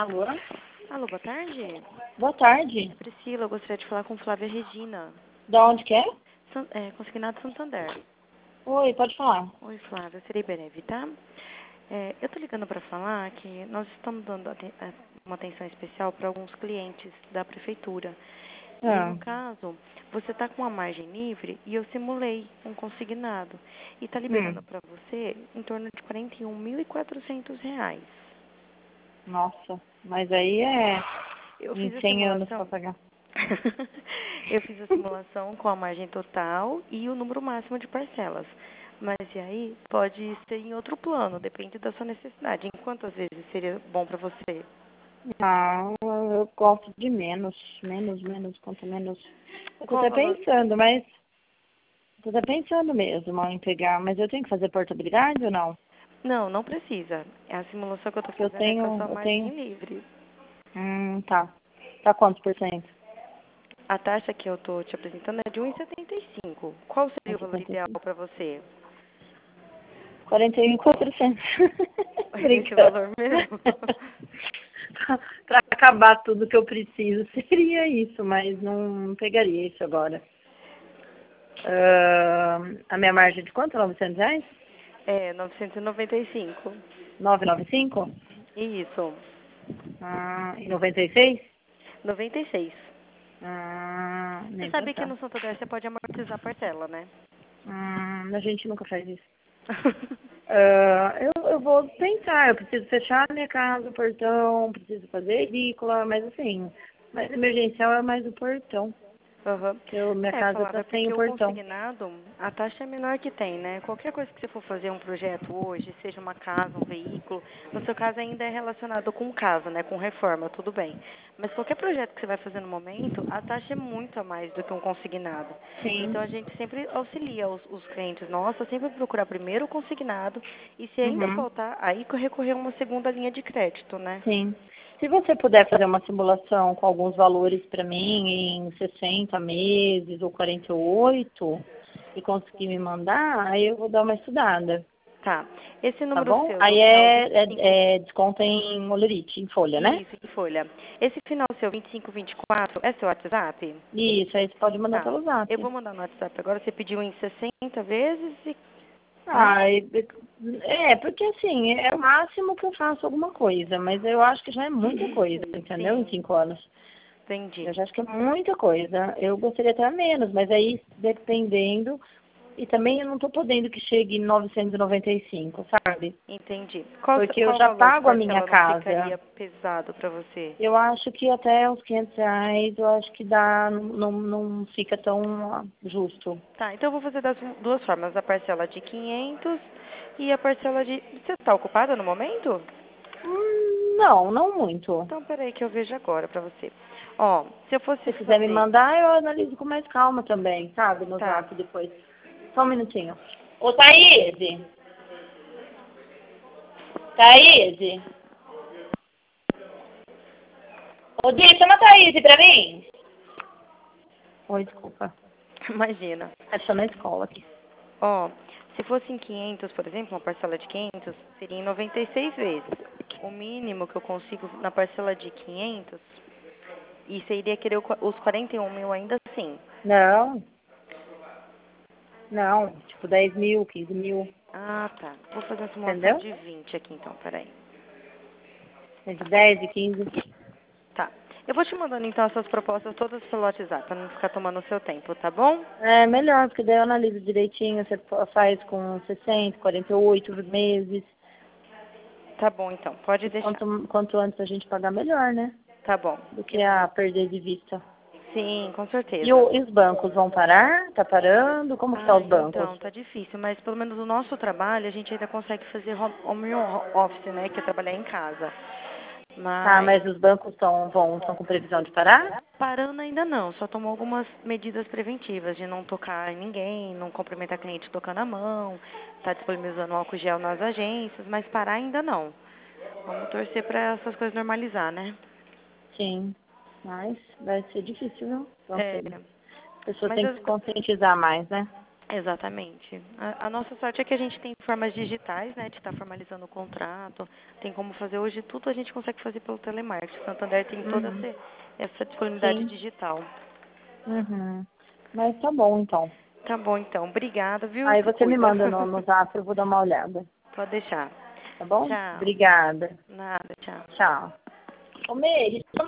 Alô? Alô, boa tarde. Boa tarde. Priscila, eu gostaria de falar com Flávia Regina. Da onde que é? Consignado Santander. Oi, pode falar. Oi, Flávia, serei breve, tá? Eu tô ligando para falar que nós estamos dando uma atenção especial para alguns clientes da prefeitura. E, no caso, você está com uma margem livre e eu simulei um consignado. E está liberando para você em torno de R$ 41.400. Nossa, mas aí é Eu em fiz a 100 anos para simulação. pagar. Eu fiz a simulação com a margem total e o número máximo de parcelas. Mas e aí pode ser em outro plano, depende da sua necessidade. Em quantas vezes seria bom para você? Ah, eu gosto de menos, quanto menos. Eu tô Qual o até valor? pensando, mas... Tô até pensando mesmo em pegar, mas eu tenho que fazer portabilidade ou não? Não, não precisa. A simulação que eu estou Porque eu fazendo é com a tenho, sua margem livre. tá. Tá quantos por cento? A taxa que eu estou te apresentando é de 1,75. Qual seria o valor ideal 1,75. para você? 41.400. Esse Brincando. valor mesmo? Pra acabar tudo que eu preciso, seria isso, mas não pegaria isso agora. A minha margem de quanto? R$ 900? É, 995. 995? Isso. E 96? 96. Você Nem sabe que pensar. no Santander você pode amortizar a parcela, né? A gente nunca faz isso. Eu vou pensar, eu preciso fechar a minha casa, o portão, preciso fazer edícula, mas assim, mais emergencial é mais o portão. Uhum. Porque minha casa tá Flávia, sem o porque o portão. consignado, a taxa é menor que tem, né? Qualquer coisa que você for fazer um projeto hoje, seja uma casa, um veículo, no seu caso ainda é relacionado com casa, né? Com reforma, tudo bem. Mas qualquer projeto que você vai fazer no momento, a taxa é muito a mais do que um consignado. Sim. Então a gente sempre auxilia os clientes nossos, sempre procurar primeiro o consignado e se ainda Uhum. faltar, aí recorrer a uma segunda linha de crédito, né? Sim. Se você puder fazer uma simulação com alguns valores para mim em 60 meses ou 48 e conseguir me mandar, aí eu vou dar uma estudada. Tá. Esse Tá número bom? seu, do Aí final 25. desconto em Olerite, em folha, né? Isso, em folha. Esse final seu 2524 é seu WhatsApp? Isso, aí você pode mandar Tá. pelo Eu zap. vou mandar no WhatsApp agora. Você pediu em 60 vezes e... né? Ah, porque assim, é o máximo que eu faço alguma coisa, mas eu acho que já é muita coisa, entendeu? Em Sim, 5 anos. entendi. Eu já acho que é muita coisa. Eu gostaria até menos, mas aí dependendo. E também eu não estou podendo que chegue em 995, sabe? Entendi. Porque eu Qual já valor de pago a minha parcela não casa. ficaria pesado para você? Eu acho que até os R$ 500, eu acho que dá, não fica tão justo. Tá, então eu vou fazer das duas formas. A parcela de 500 e a parcela de... Você está ocupada no momento? Não muito. Então, peraí que eu vejo agora para você. Ó, se eu Se fosse você quiser me fazer... mandar, eu analiso com mais calma também, sabe? No Tá. zap depois. Só um minutinho. Ô, Thaís! Thaís! Ô, Di, chama a Thaís pra mim. Oi, desculpa. Imagina. Estou na escola aqui. Ó, se fosse em 500, por exemplo, uma parcela de 500, seria em 96 vezes. O mínimo que eu consigo na parcela de 500, e você iria querer os 41 mil ainda assim. Não. Tipo 10 mil, 15 mil. Ah, tá. Vou fazer a simulação Entendeu? de 20 aqui então, peraí. Entre 10 e 15. Tá. Eu vou te mandando então essas propostas todas pelo WhatsApp, pra não ficar tomando o seu tempo, tá bom? É melhor, porque daí eu analiso direitinho. Você faz com 60, 48 meses. Tá bom então, pode E deixar. quanto antes a gente pagar, melhor, né? Tá bom. Do que a perder de vista. Sim, com E, certeza. e os bancos vão parar? Tá parando? Como que tá Ah, os bancos? então, tá difícil, mas pelo menos o nosso trabalho a gente ainda consegue fazer home office, né, que é trabalhar em casa. Tá, Mas mas os bancos estão com previsão de parar? parando ainda não, só tomou algumas medidas preventivas de não tocar em ninguém, não cumprimentar cliente tocando a mão, tá disponibilizando álcool gel nas agências, mas parar ainda não. Vamos torcer para essas coisas normalizar, né? Sim, mas vai ser difícil, viu? Não É, sei. A pessoa mas tem que se conscientizar mais, né? Exatamente. A nossa sorte é que a gente tem formas digitais, né, de estar formalizando o contrato, tem como fazer hoje tudo, a gente consegue fazer pelo telemarketing. O Santander tem toda Uhum. essa disponibilidade Sim. digital. Uhum. Mas tá bom, então. Tá bom, então. Obrigada, viu? Aí Se você me cuida. manda no Zap, eu vou dar uma olhada. Pode deixar. Tá bom? Tchau. Obrigada. Nada, tchau. Tchau. Ô, Meire,